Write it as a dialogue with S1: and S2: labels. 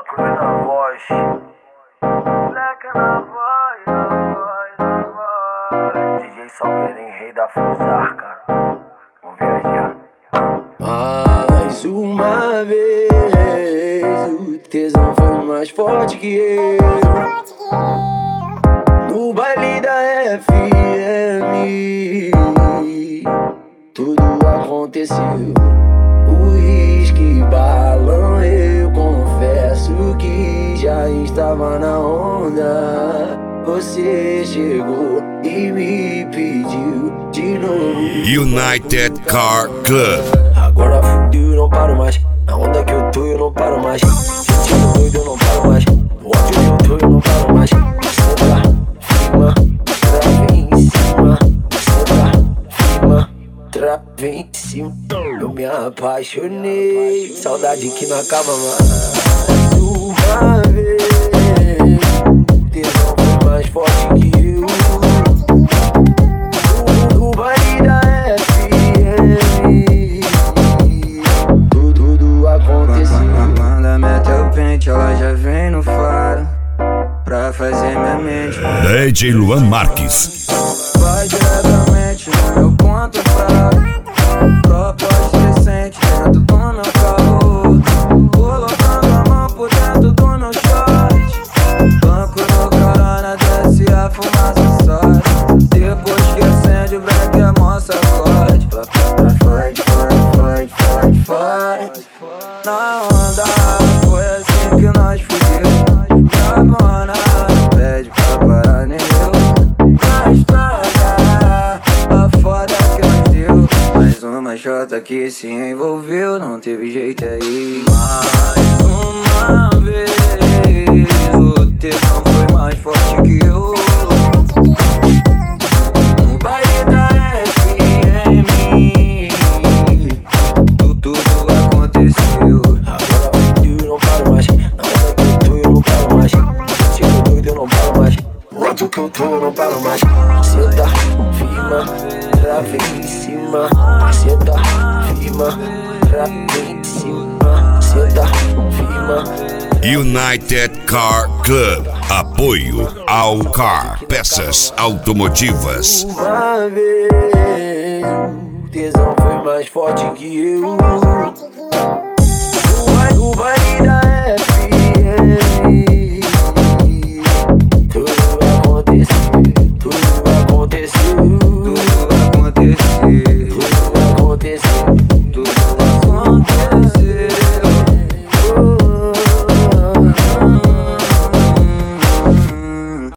S1: cruz na voz. Leque na voz, na voz. DJ Salgueirinho, rei da Fusar, cara. Vamos viajar.
S2: Mais uma vez, o tesão foi mais forte que eu. No baile da FM, tudo aconteceu. Uísque, balão, eu confesso que já estava na onda. Você chegou e me pediu de novo.
S3: United Car Club.
S2: Agora fudeu, eu não paro mais. Na onda que eu tô, eu não paro mais. Sentindo doido, eu não paro mais. No ódio que eu tô, eu não paro mais. Senta, firma, trava em cima. Senta, firma, trava em cima. Eu me apaixonei, saudade que não acaba mais. Uma vez, o tesão foi mais forte que eu. No baile da FM, tudo aconteceu.
S4: Quando mete o pente, ela já vem no faro pra fazer minha mente.
S3: DJ Luan Marques.
S4: Vai diretamente no meu ponto fraco. Proposta decente dentro do meu carro. Colocando a mão por dentro do meu short. Banco no carona, desce a fumaça sai. Depois que acende o black, a moça forte. Forte. Na onda, foi assim que nós fudeu. Cabana, pede pra parar nem eu. Na estrada, a foda que nós deu. Mais uma jota que se envolveu, não teve jeito aí. Mais uma vez, o tesão foi mais forte que eu. No baile da FM, tudo aconteceu.
S2: Agora fudeu, eu não paro mais. Na onda que eu tô, eu não paro mais. Sentindo doido, eu não paro mais. No ódio que eu tô, eu não paro mais. Senta, firma, trava em cima. Senta, firma, trava em cima. Senta, firma.
S3: United Car Club. Apoio ao Car Peças Automotivas.
S2: Uma vez, o tesão foi mais forte que eu. No baile